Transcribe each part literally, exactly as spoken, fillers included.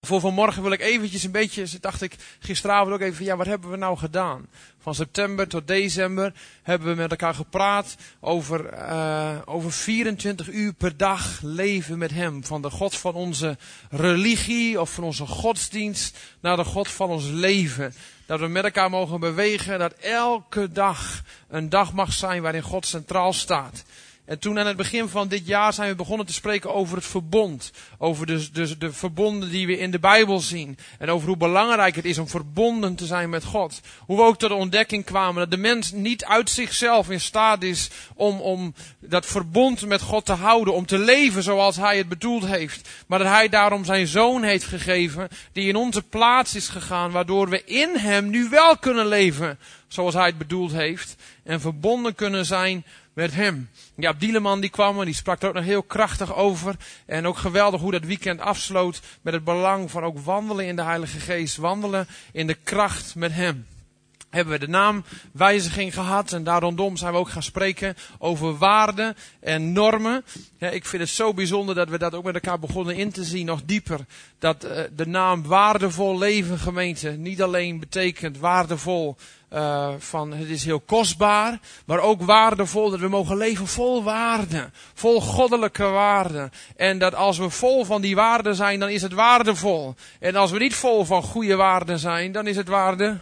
Voor vanmorgen wil ik eventjes een beetje, dacht ik gisteravond ook even, ja, wat hebben we nou gedaan? Van september tot december hebben we met elkaar gepraat over, uh, over vierentwintig uur per dag leven met hem. Van de God van onze religie of van onze godsdienst naar de God van ons leven. Dat we met elkaar mogen bewegen, dat elke dag een dag mag zijn waarin God centraal staat. En toen aan het begin van dit jaar zijn we begonnen te spreken over het verbond. Over de, de, de verbonden die we in de Bijbel zien. En over hoe belangrijk het is om verbonden te zijn met God. Hoe we ook tot de ontdekking kwamen dat de mens niet uit zichzelf in staat is om, om dat verbond met God te houden. Om te leven zoals hij het bedoeld heeft. Maar dat hij daarom zijn zoon heeft gegeven die in onze plaats is gegaan. Waardoor we in hem nu wel kunnen leven zoals hij het bedoeld heeft. En verbonden kunnen zijn met hem. Ja, Dieleman die kwam en die sprak er ook nog heel krachtig over. En ook geweldig hoe dat weekend afsloot met het belang van ook wandelen in de Heilige Geest. Wandelen in de kracht met hem. Hebben we de naamwijziging gehad en daar rondom zijn we ook gaan spreken over waarden en normen. Ja, ik vind het zo bijzonder dat we dat ook met elkaar begonnen in te zien, nog dieper. Dat uh, de naam waardevol leven gemeente niet alleen betekent waardevol uh, van het is heel kostbaar, maar ook waardevol dat we mogen leven vol waarde, vol goddelijke waarden. En dat als we vol van die waarden zijn, dan is het waardevol. En als we niet vol van goede waarden zijn, dan is het waarde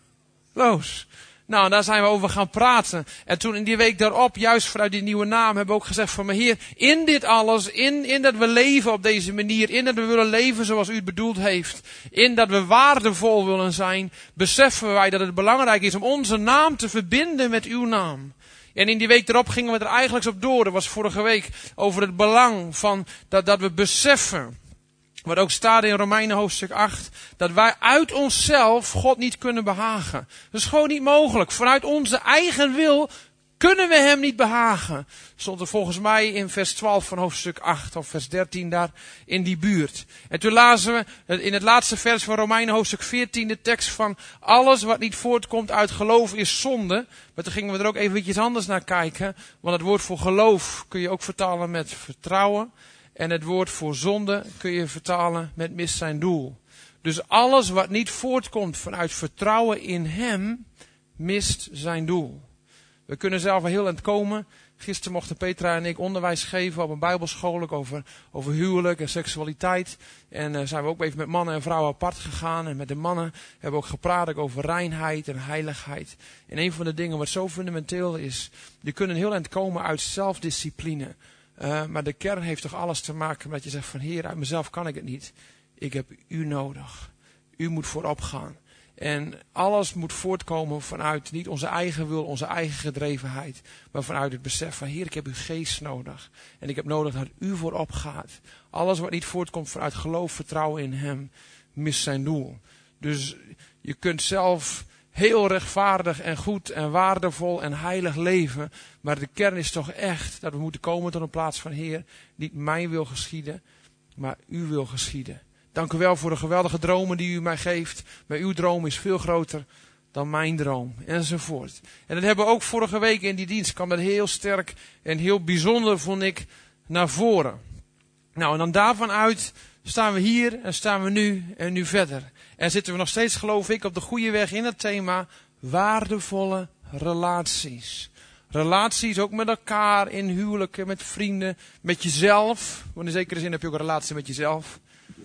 Loos. Nou, daar zijn we over gaan praten. En toen in die week daarop, juist vanuit die nieuwe naam, hebben we ook gezegd van, maar Heer, in dit alles, in, in dat we leven op deze manier, in dat we willen leven zoals u het bedoeld heeft, in dat we waardevol willen zijn, beseffen wij dat het belangrijk is om onze naam te verbinden met uw naam. En in die week erop gingen we er eigenlijk op door. Dat was vorige week over het belang van dat, dat we beseffen. Wat ook staat in Romeinen hoofdstuk acht. Dat wij uit onszelf God niet kunnen behagen. Dat is gewoon niet mogelijk. Vanuit onze eigen wil kunnen we hem niet behagen. Stond er volgens mij in vers twaalf van hoofdstuk acht of vers dertien daar in die buurt. En toen lazen we in het laatste vers van Romeinen hoofdstuk veertien de tekst van alles wat niet voortkomt uit geloof is zonde. Maar toen gingen we er ook even iets anders naar kijken. Want het woord voor geloof kun je ook vertalen met vertrouwen. En het woord voor zonde kun je vertalen met mist zijn doel. Dus alles wat niet voortkomt vanuit vertrouwen in hem, mist zijn doel. We kunnen zelf wel heel eind komen. Gisteren mochten Petra en ik onderwijs geven op een bijbelschool over, over huwelijk en seksualiteit. En uh, zijn we ook even met mannen en vrouwen apart gegaan. En met de mannen hebben we ook gepraat over reinheid en heiligheid. En een van de dingen wat zo fundamenteel is, die kunnen heel eind komen uit zelfdiscipline. Uh, maar de kern heeft toch alles te maken met je zegt van Heer, uit mezelf kan ik het niet. Ik heb u nodig. U moet voorop gaan. En alles moet voortkomen vanuit niet onze eigen wil, onze eigen gedrevenheid. Maar vanuit het besef van Heer, ik heb uw geest nodig. En ik heb nodig dat u voorop gaat. Alles wat niet voortkomt vanuit geloof, vertrouwen in hem, mist zijn doel. Dus je kunt zelf heel rechtvaardig en goed en waardevol en heilig leven. Maar de kern is toch echt dat we moeten komen tot een plaats van Heer. Niet mijn wil geschieden, maar uw wil geschieden. Dank u wel voor de geweldige dromen die u mij geeft. Maar uw droom is veel groter dan mijn droom. Enzovoort. En dat hebben we ook vorige week in die dienst. Kwam dat heel sterk en heel bijzonder, vond ik, naar voren. Nou, en dan daarvan uit staan we hier en staan we nu en nu verder. En zitten we nog steeds, geloof ik, op de goede weg in het thema waardevolle relaties. Relaties ook met elkaar, in huwelijken, met vrienden, met jezelf. Want in zekere zin heb je ook een relatie met jezelf.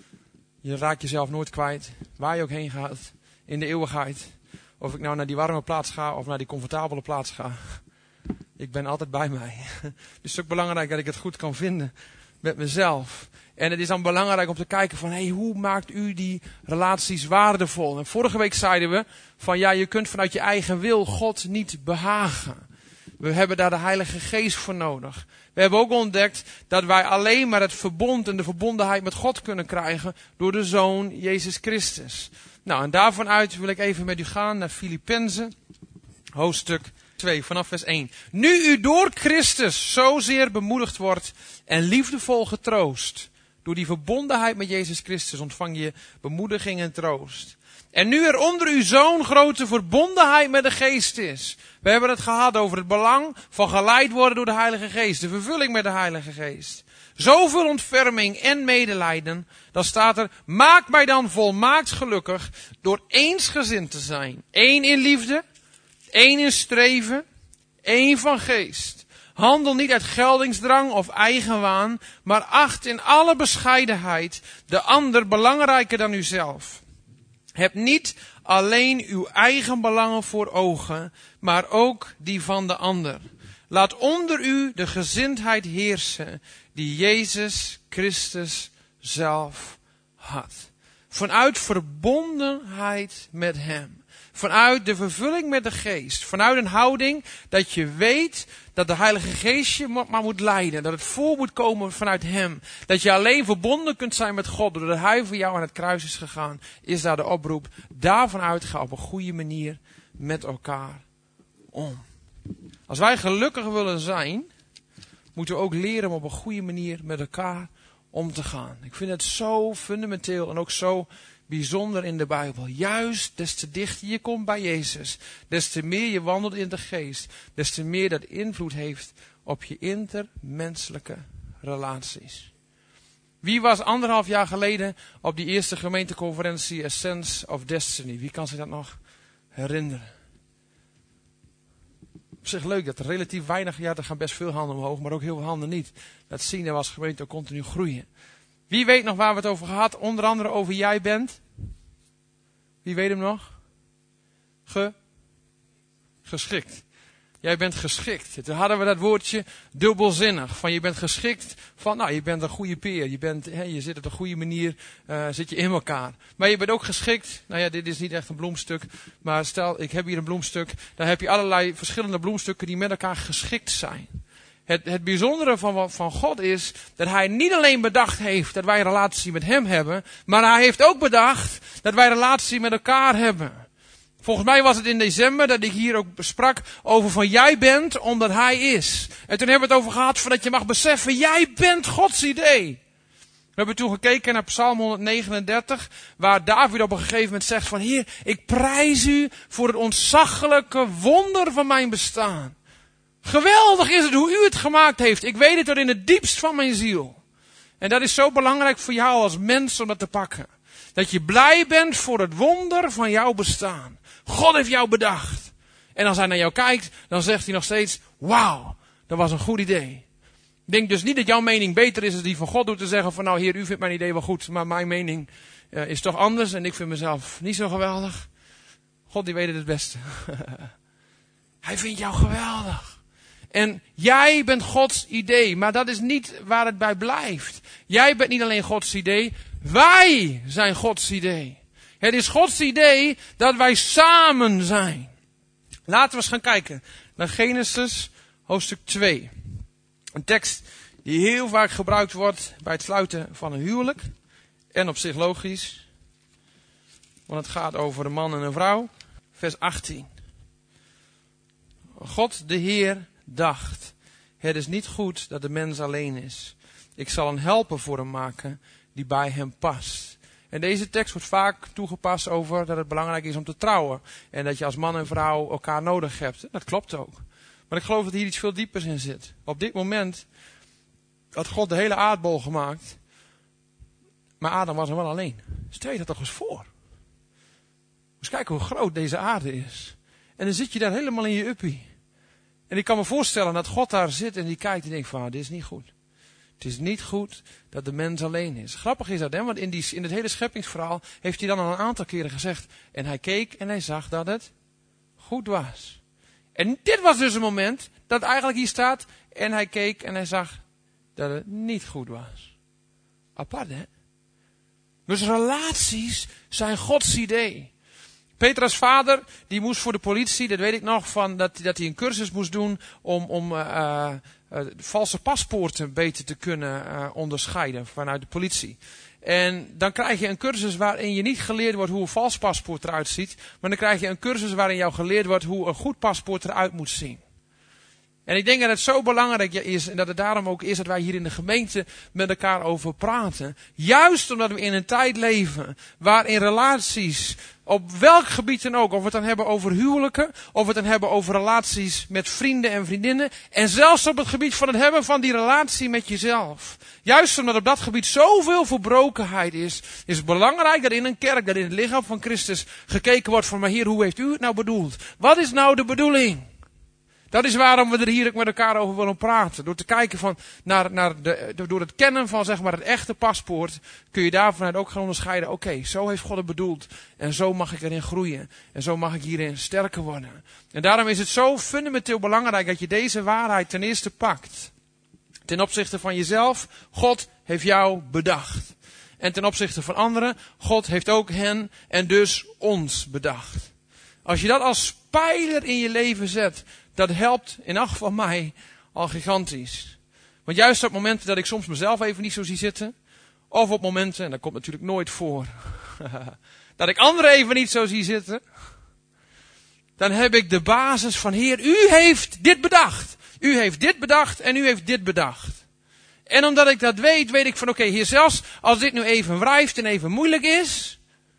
Je raakt jezelf nooit kwijt, waar je ook heen gaat, in de eeuwigheid. Of ik nou naar die warme plaats ga of naar die comfortabele plaats ga. Ik ben altijd bij mij. Dus het is ook belangrijk dat ik het goed kan vinden met mezelf. En het is dan belangrijk om te kijken van, hey, hoe maakt u die relaties waardevol? En vorige week zeiden we van, ja, je kunt vanuit je eigen wil God niet behagen. We hebben daar de Heilige Geest voor nodig. We hebben ook ontdekt dat wij alleen maar het verbond en de verbondenheid met God kunnen krijgen door de Zoon Jezus Christus. Nou, en daarvan uit wil ik even met u gaan naar Filippenzen, hoofdstuk twee, vanaf vers één. Nu u door Christus zozeer bemoedigd wordt en liefdevol getroost. Door die verbondenheid met Jezus Christus ontvang je bemoediging en troost. En nu er onder u zo'n grote verbondenheid met de Geest is. We hebben het gehad over het belang van geleid worden door de Heilige Geest. De vervulling met de Heilige Geest. zoveel ontferming en medelijden, dan staat er, maak mij dan volmaakt gelukkig door eensgezind te zijn. Eén in liefde, één in streven, één van geest. Handel niet uit geldingsdrang of eigenwaan, maar acht in alle bescheidenheid de ander belangrijker dan uzelf. Heb niet alleen uw eigen belangen voor ogen, maar ook die van de ander. Laat onder u de gezindheid heersen die Jezus Christus zelf had. Vanuit verbondenheid met hem. Vanuit de vervulling met de geest. Vanuit een houding dat je weet dat de Heilige Geest je maar moet leiden. Dat het voor moet komen vanuit hem. Dat je alleen verbonden kunt zijn met God. Doordat hij voor jou aan het kruis is gegaan. Is daar de oproep. Daarvan uit ga op een goede manier met elkaar om. Als wij gelukkig willen zijn, moeten we ook leren om op een goede manier met elkaar om te gaan. Ik vind het zo fundamenteel en ook zo bijzonder in de Bijbel. Juist des te dichter je komt bij Jezus, des te meer je wandelt in de geest, des te meer dat invloed heeft op je intermenselijke relaties. Wie was anderhalf jaar geleden op die eerste gemeenteconferentie Essence of Destiny? Wie kan zich dat nog herinneren? Op zich leuk dat er relatief weinig, ja er gaan best veel handen omhoog, maar ook heel veel handen niet. Dat zien we als gemeente ook continu groeien. Wie weet nog waar we het over gehad? Onder andere over jij bent. Wie weet hem nog? Ge? Geschikt. Jij bent geschikt. Toen hadden we dat woordje dubbelzinnig. Van je bent geschikt van, nou je bent een goede peer. Je, bent, hè, je zit op een goede manier, uh, zit je in elkaar. Maar je bent ook geschikt. Nou ja, dit is niet echt een bloemstuk. Maar stel, ik heb hier een bloemstuk. Dan heb je allerlei verschillende bloemstukken die met elkaar geschikt zijn. Het, het bijzondere van, van God is dat hij niet alleen bedacht heeft dat wij een relatie met hem hebben. Maar hij heeft ook bedacht dat wij een relatie met elkaar hebben. Volgens mij was het in december dat ik hier ook sprak over van jij bent omdat hij is. En toen hebben we het over gehad van dat je mag beseffen, jij bent Gods idee. We hebben toen gekeken naar Psalm honderdnegenendertig, waar David op een gegeven moment zegt van Heer, ik prijs u voor het ontzaglijke wonder van mijn bestaan. Geweldig is het hoe u het gemaakt heeft. Ik weet het tot in het diepst van mijn ziel. En dat is zo belangrijk voor jou als mens om dat te pakken. Dat je blij bent voor het wonder van jouw bestaan. God heeft jou bedacht. En als hij naar jou kijkt, dan zegt hij nog steeds, wauw, dat was een goed idee. Ik denk dus niet dat jouw mening beter is dan die van God, door te zeggen van nou Heer, u vindt mijn idee wel goed, maar mijn mening uh, is toch anders en ik vind mezelf niet zo geweldig. God die weet het het beste. Hij vindt jou geweldig. En jij bent Gods idee, maar dat is niet waar het bij blijft. Jij bent niet alleen Gods idee, wij zijn Gods idee. Het is Gods idee dat wij samen zijn. Laten we eens gaan kijken naar Genesis hoofdstuk twee. Een tekst die heel vaak gebruikt wordt bij het sluiten van een huwelijk. En op zich logisch. Want het gaat over een man en een vrouw. Vers achttien. God de Heer dacht, het is niet goed dat de mens alleen is. Ik zal een helper voor hem maken die bij hem past. En deze tekst wordt vaak toegepast over dat het belangrijk is om te trouwen. En dat je als man en vrouw elkaar nodig hebt. Dat klopt ook. Maar ik geloof dat hier iets veel diepers in zit. Op dit moment had God de hele aardbol gemaakt. Maar Adam was er wel alleen. Stel je dat toch eens voor. Eens kijken hoe groot deze aarde is. En dan zit je daar helemaal in je uppie. En ik kan me voorstellen dat God daar zit en die kijkt en denkt van, dit is niet goed. Het is niet goed dat de mens alleen is. Grappig is dat, hè? Want in, die, in het hele scheppingsverhaal heeft hij dan al een aantal keren gezegd. En hij keek en hij zag dat het goed was. En dit was dus een moment dat eigenlijk hier staat. En hij keek en hij zag dat het niet goed was. Apart, hè? Dus relaties zijn Gods idee. Petrus' vader, die moest voor de politie, dat weet ik nog, van dat, dat hij een cursus moest doen om, om uh, uh, valse paspoorten beter te kunnen uh, onderscheiden vanuit de politie. En dan krijg je een cursus waarin je niet geleerd wordt hoe een vals paspoort eruit ziet, maar dan krijg je een cursus waarin jou geleerd wordt hoe een goed paspoort eruit moet zien. En ik denk dat het zo belangrijk is, en dat het daarom ook is dat wij hier in de gemeente met elkaar over praten. Juist omdat we in een tijd leven waarin relaties, op welk gebied dan ook, of we het dan hebben over huwelijken, of we het dan hebben over relaties met vrienden en vriendinnen, en zelfs op het gebied van het hebben van die relatie met jezelf. Juist omdat op dat gebied zoveel verbrokenheid is, is het belangrijk dat in een kerk, dat in het lichaam van Christus gekeken wordt van, maar Heer, hoe heeft u het nou bedoeld? Wat is nou de bedoeling? Dat is waarom we er hier ook met elkaar over willen praten. Door te kijken van naar, naar de, door het kennen van zeg maar het echte paspoort, kun je daarvanuit ook gaan onderscheiden. Oké, okay, zo heeft God het bedoeld. En zo mag ik erin groeien. En zo mag ik hierin sterker worden. En daarom is het zo fundamenteel belangrijk dat je deze waarheid ten eerste pakt. Ten opzichte van jezelf, God heeft jou bedacht. En ten opzichte van anderen, God heeft ook hen en dus ons bedacht. Als je dat als pijler in je leven zet, dat helpt in elk geval mij al gigantisch. Want juist op momenten dat ik soms mezelf even niet zo zie zitten, of op momenten, en dat komt natuurlijk nooit voor, dat ik anderen even niet zo zie zitten, dan heb ik de basis van Heer, u heeft dit bedacht. U heeft dit bedacht en u heeft dit bedacht. En omdat ik dat weet, weet ik van oké, okay, Heer, zelfs als dit nu even wrijft en even moeilijk is,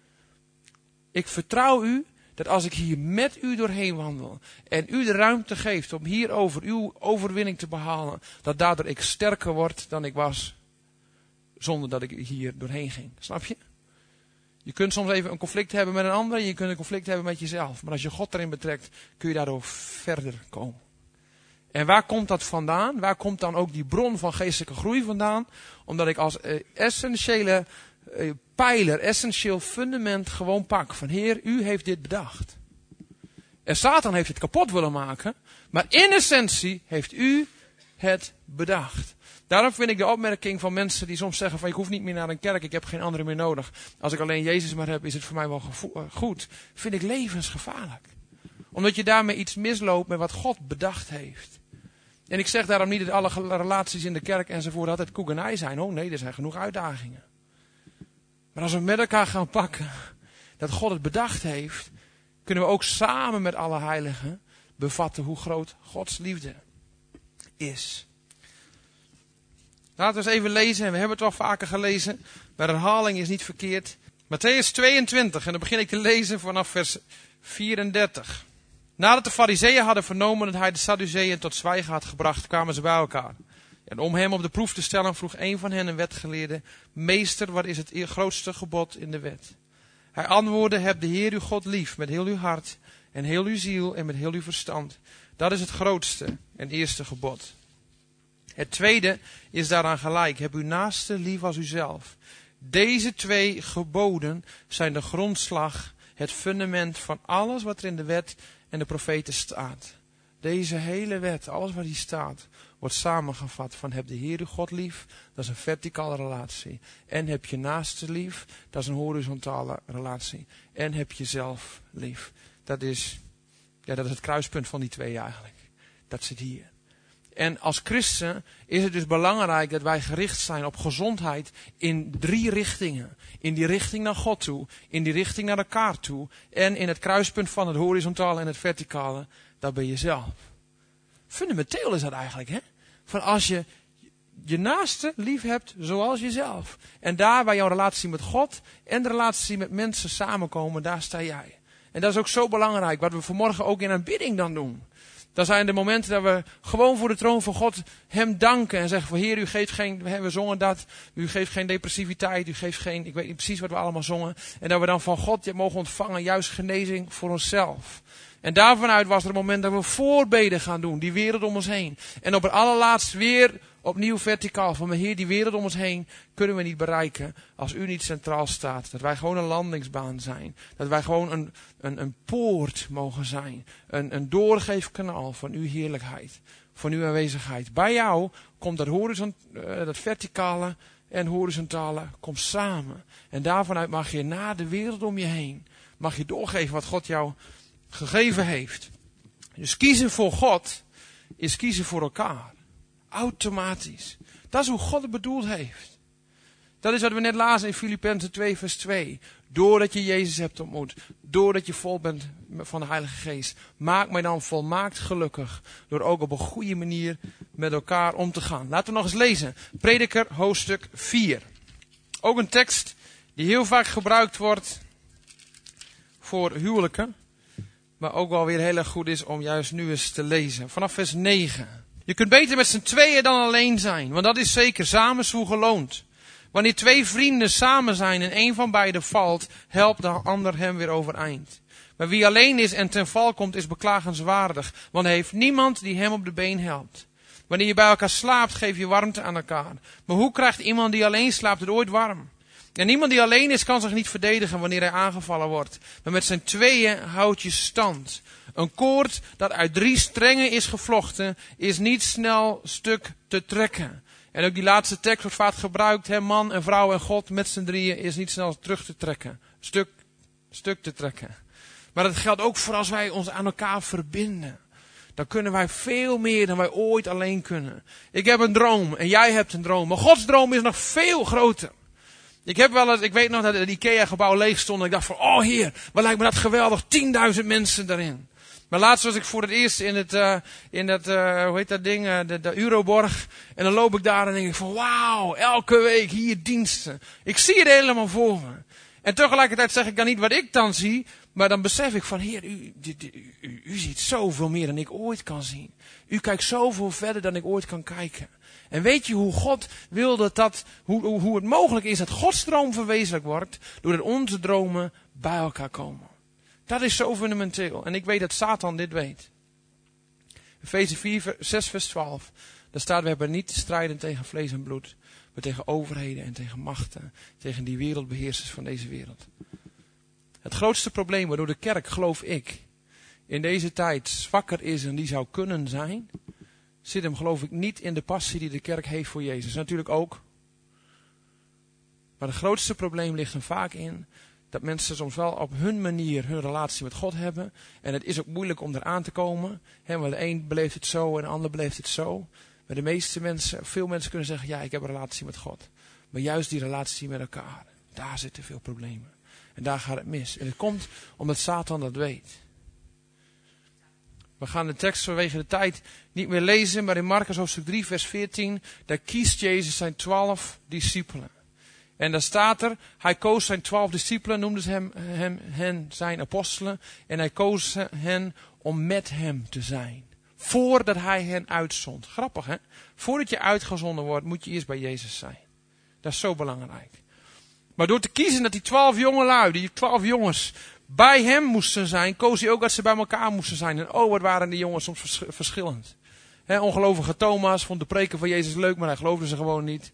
ik vertrouw u dat als ik hier met u doorheen wandel en u de ruimte geeft om hierover uw overwinning te behalen, dat daardoor ik sterker word dan ik was zonder dat ik hier doorheen ging. Snap je? Je kunt soms even een conflict hebben met een ander en je kunt een conflict hebben met jezelf. Maar als je God erin betrekt, kun je daardoor verder komen. En waar komt dat vandaan? Waar komt dan ook die bron van geestelijke groei vandaan? Omdat ik als uh, essentiële uh, pijler, essentieel fundament gewoon pak. Van Heer, u heeft dit bedacht. En Satan heeft het kapot willen maken. Maar in essentie heeft u het bedacht. Daarom vind ik de opmerking van mensen die soms zeggen van ik hoef niet meer naar een kerk, ik heb geen andere meer nodig. Als ik alleen Jezus maar heb, is het voor mij wel gevo- goed. Vind ik levensgevaarlijk. Omdat je daarmee iets misloopt met wat God bedacht heeft. En ik zeg daarom niet dat alle relaties in de kerk enzovoort altijd koekenij zijn. Oh nee, er zijn genoeg uitdagingen. Maar als we met elkaar gaan pakken dat God het bedacht heeft, kunnen we ook samen met alle heiligen bevatten hoe groot Gods liefde is. Laten we eens even lezen, en we hebben het wel vaker gelezen, maar herhaling is niet verkeerd. Mattheüs tweeëntwintig, en dan begin ik te lezen vanaf vers vierendertig. Nadat de Farizeeën hadden vernomen dat hij de Sadduceeën tot zwijgen had gebracht, kwamen ze bij elkaar. En om hem op de proef te stellen vroeg een van hen, een wetgeleerde: Meester, wat is het grootste gebod in de wet? Hij antwoordde: Heb de Heer uw God lief met heel uw hart en heel uw ziel en met heel uw verstand. Dat is het grootste en eerste gebod. Het tweede is daaraan gelijk. Heb uw naaste lief als uzelf. Deze twee geboden zijn de grondslag, het fundament van alles wat er in de wet en de profeten staat. Deze hele wet, alles wat hier staat, wordt samengevat van heb de Heer uw God lief, dat is een verticale relatie. En heb je naaste lief, dat is een horizontale relatie. En heb jezelf lief. Dat is, ja, dat is het kruispunt van die twee eigenlijk. Dat zit hier. En als christen is het dus belangrijk dat wij gericht zijn op gezondheid in drie richtingen. In die richting naar God toe, in die richting naar elkaar toe en in het kruispunt van het horizontale en het verticale, dat ben je zelf. Fundamenteel is dat eigenlijk, hè? Van als je je naaste lief hebt zoals jezelf. En daar waar jouw relatie met God en de relatie met mensen samenkomen, daar sta jij. En dat is ook zo belangrijk, wat we vanmorgen ook in aanbidding dan doen. Dat zijn de momenten dat we gewoon voor de troon van God hem danken en zeggen van Heer, u geeft geen, we zongen dat, u geeft geen depressiviteit, u geeft geen, ik weet niet precies wat we allemaal zongen. En dat we dan van God mogen ontvangen, juist genezing voor onszelf. En daarvanuit was er een moment dat we voorbeden gaan doen, die wereld om ons heen. En op het allerlaatst weer opnieuw verticaal van mijn Heer, die wereld om ons heen kunnen we niet bereiken als u niet centraal staat. Dat wij gewoon een landingsbaan zijn. Dat wij gewoon een, een, een poort mogen zijn. Een, een doorgeefkanaal van uw heerlijkheid. Van uw aanwezigheid. Bij jou komt dat, horizont, uh, dat verticale en horizontale komt samen. En daarvanuit mag je naar de wereld om je heen. Mag je doorgeven wat God jou gegeven heeft. Dus kiezen voor God is kiezen voor elkaar. Automatisch. Dat is hoe God het bedoeld heeft. Dat is wat we net lazen in Filippenzen twee vers twee. Doordat je Jezus hebt ontmoet. Doordat je vol bent van de Heilige Geest. Maak mij dan volmaakt gelukkig. Door ook op een goede manier met elkaar om te gaan. Laten we nog eens lezen. Prediker hoofdstuk vier. Ook een tekst die heel vaak gebruikt wordt voor huwelijken. Maar ook wel weer heel erg goed is om juist nu eens te lezen. Vanaf vers negen. Je kunt beter met z'n tweeën dan alleen zijn. Want dat is zeker samenzwoegen loont. Wanneer twee vrienden samen zijn en één van beiden valt, helpt de ander hem weer overeind. Maar wie alleen is en ten val komt, is beklagenswaardig. Want hij heeft niemand die hem op de been helpt. Wanneer je bij elkaar slaapt, geef je warmte aan elkaar. Maar hoe krijgt iemand die alleen slaapt het ooit warm? En iemand die alleen is, kan zich niet verdedigen wanneer hij aangevallen wordt. Maar met zijn tweeën houdt je stand. Een koord dat uit drie strengen is gevlochten, is niet snel stuk te trekken. En ook die laatste tekst wordt vaak gebruikt. Hè, man en vrouw en God met z'n drieën is niet snel terug te trekken. Stuk, stuk te trekken. Maar dat geldt ook voor als wij ons aan elkaar verbinden. Dan kunnen wij veel meer dan wij ooit alleen kunnen. Ik heb een droom en jij hebt een droom. Maar Gods droom is nog veel groter. Ik heb wel eens, ik weet nog dat het IKEA-gebouw leeg stond. En ik dacht van, oh Heer, wat lijkt me dat geweldig. tienduizend mensen daarin. Maar laatst was ik voor het eerst in het, uh, in dat, uh, hoe heet dat ding, uh, de, de Euroborg. En dan loop ik daar en denk ik van, wauw, elke week hier diensten. Ik zie het helemaal voor me. En tegelijkertijd zeg ik dan niet wat ik dan zie. Maar dan besef ik van, Heer, u, u, u, u ziet zoveel meer dan ik ooit kan zien. U kijkt zoveel verder dan ik ooit kan kijken. En weet je hoe God wil dat dat, hoe, hoe het mogelijk is dat Gods droom verwezenlijk wordt, doordat onze dromen bij elkaar komen. Dat is zo fundamenteel. En ik weet dat Satan dit weet. Efeze vier, zes vers twaalf. Daar staat, we hebben niet te strijden tegen vlees en bloed, maar tegen overheden en tegen machten, tegen die wereldbeheersers van deze wereld. Het grootste probleem waardoor de kerk, geloof ik, in deze tijd zwakker is dan die zou kunnen zijn, zit hem geloof ik niet in de passie die de kerk heeft voor Jezus. Natuurlijk ook. Maar het grootste probleem ligt hem vaak in dat mensen soms wel op hun manier hun relatie met God hebben. En het is ook moeilijk om eraan te komen. Hè, want de een beleeft het zo en de ander beleeft het zo. Maar de meeste mensen, veel mensen kunnen zeggen, ja, ik heb een relatie met God. Maar juist die relatie met elkaar, daar zitten veel problemen. En daar gaat het mis. En het komt omdat Satan dat weet. We gaan de tekst vanwege de tijd niet meer lezen, maar in Marcus hoofdstuk drie vers veertien, daar kiest Jezus zijn twaalf discipelen. En daar staat er, hij koos zijn twaalf discipelen, noemde ze hem, hem, hen zijn apostelen. En hij koos hen om met hem te zijn. Voordat hij hen uitzond. Grappig hè? Voordat je uitgezonden wordt, moet je eerst bij Jezus zijn. Dat is zo belangrijk. Maar door te kiezen dat die twaalf jongelui, die twaalf jongens, bij hem moesten zijn, koos hij ook dat ze bij elkaar moesten zijn. En oh, wat waren die jongens soms vers- verschillend. He, ongelovige Thomas vond de preken van Jezus leuk, maar hij geloofde ze gewoon niet.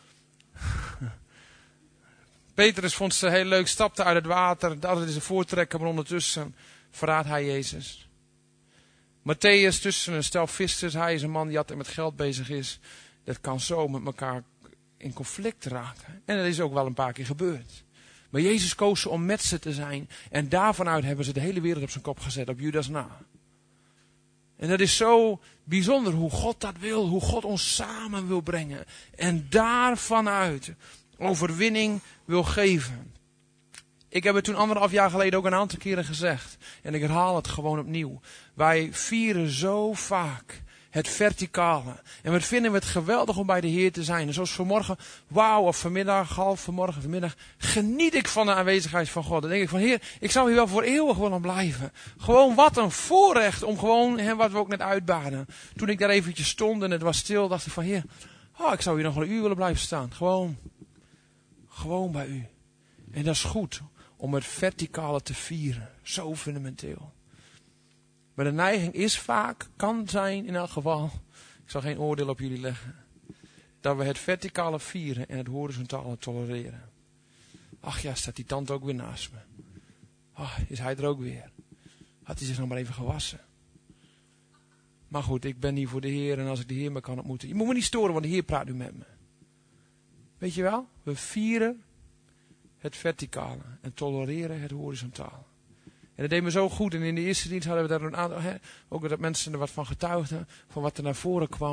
Petrus vond ze heel leuk, stapte uit het water, dat is een voortrekker, maar ondertussen verraadt hij Jezus. Matthäus tussen een stel vissers, hij is een man die altijd met geld bezig is. Dat kan zo met elkaar in conflict raken. En dat is ook wel een paar keer gebeurd. Maar Jezus koos ze om met ze te zijn. En daarvanuit hebben ze de hele wereld op zijn kop gezet, op Judas na. En dat is zo bijzonder hoe God dat wil, hoe God ons samen wil brengen. En daarvanuit overwinning wil geven. Ik heb het toen anderhalf jaar geleden ook een aantal keren gezegd. En ik herhaal het gewoon opnieuw. Wij vieren zo vaak het verticale. En wat vinden we het geweldig om bij de Heer te zijn. En zoals vanmorgen, wauw, of vanmiddag, half vanmorgen, vanmiddag, geniet ik van de aanwezigheid van God. Dan denk ik van, Heer, ik zou hier wel voor eeuwig willen blijven. Gewoon wat een voorrecht om gewoon, hè, wat we ook net uitbaden. Toen ik daar eventjes stond en het was stil, dacht ik van, Heer, oh, ik zou hier nog wel een uur willen blijven staan. Gewoon, gewoon bij u. En dat is goed om het verticale te vieren. Zo fundamenteel. Maar de neiging is vaak, kan zijn in elk geval, ik zal geen oordeel op jullie leggen, dat we het verticale vieren en het horizontale tolereren. Ach ja, staat die tante ook weer naast me. Ach, is hij er ook weer. Had hij zich nog maar even gewassen. Maar goed, ik ben hier voor de Heer en als ik de Heer me kan ontmoeten. Je moet me niet storen, want de Heer praat nu met me. Weet je wel, we vieren het verticale en tolereren het horizontale. En dat deed me zo goed. En in de eerste dienst hadden we daar een aantal, hè, ook dat mensen er wat van getuigden, van wat er naar voren kwam.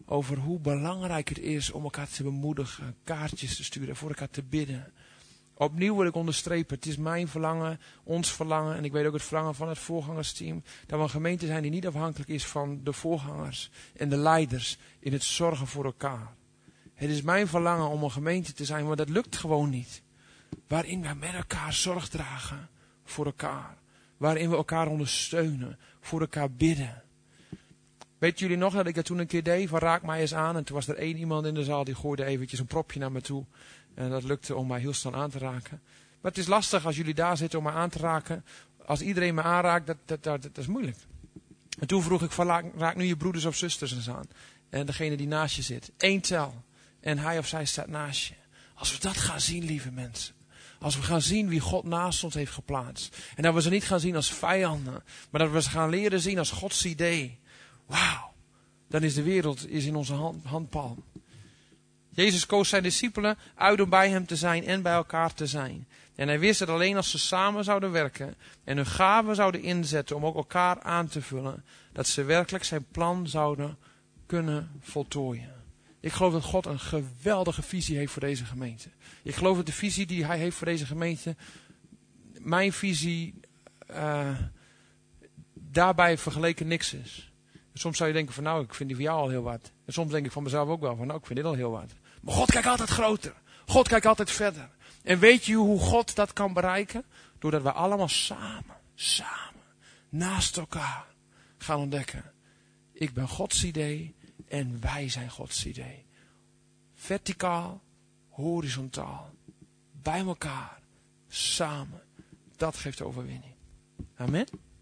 over hoe belangrijk het is om elkaar te bemoedigen, kaartjes te sturen, voor elkaar te bidden. Opnieuw wil ik onderstrepen, het is mijn verlangen, ons verlangen, en ik weet ook het verlangen van het voorgangersteam, dat we een gemeente zijn die niet afhankelijk is van de voorgangers en de leiders in het zorgen voor elkaar. Het is mijn verlangen om een gemeente te zijn, maar dat lukt gewoon niet. Waarin we met elkaar zorg dragen voor elkaar. Waarin we elkaar ondersteunen, voor elkaar bidden. Weet jullie nog dat ik dat toen een keer deed, van raak mij eens aan. En toen was er één iemand in de zaal die gooide eventjes een propje naar me toe. En dat lukte om mij heel snel aan te raken. Maar het is lastig als jullie daar zitten om mij aan te raken. Als iedereen me aanraakt, dat, dat, dat, dat is moeilijk. En toen vroeg ik van raak, raak nu je broeders of zusters eens aan. En degene die naast je zit. Eén tel. En hij of zij staat naast je. Als we dat gaan zien, lieve mensen. Als we gaan zien wie God naast ons heeft geplaatst. En dat we ze niet gaan zien als vijanden. Maar dat we ze gaan leren zien als Gods idee. Wauw. Dan is de wereld is in onze hand, handpalm. Jezus koos zijn discipelen uit om bij hem te zijn en bij elkaar te zijn. En hij wist dat alleen als ze samen zouden werken en hun gaven zouden inzetten om ook elkaar aan te vullen, dat ze werkelijk zijn plan zouden kunnen voltooien. Ik geloof dat God een geweldige visie heeft voor deze gemeente. Ik geloof dat de visie die hij heeft voor deze gemeente, mijn visie, uh, daarbij vergeleken niks is. En soms zou je denken van nou, ik vind die van jou al heel wat. En soms denk ik van mezelf ook wel van nou, ik vind dit al heel wat. Maar God kijkt altijd groter. God kijkt altijd verder. En weet je hoe God dat kan bereiken? Doordat we allemaal samen, samen, naast elkaar gaan ontdekken. Ik ben Gods idee en wij zijn Gods idee. Verticaal, horizontaal, bij elkaar, samen. Dat geeft de overwinning. Amen.